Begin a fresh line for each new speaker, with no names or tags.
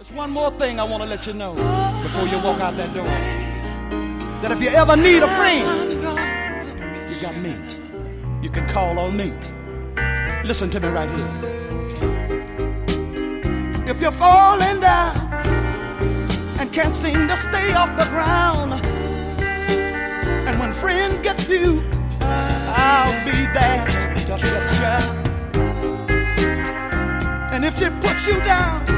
One more thing I want to let you know before you walk out that door. That if you ever need a friend, you got me. You can call on me. Listen to me right here. If you're falling down and can't seem to stay off the ground, and when friends get few, I'll be there to get you. And if she puts you down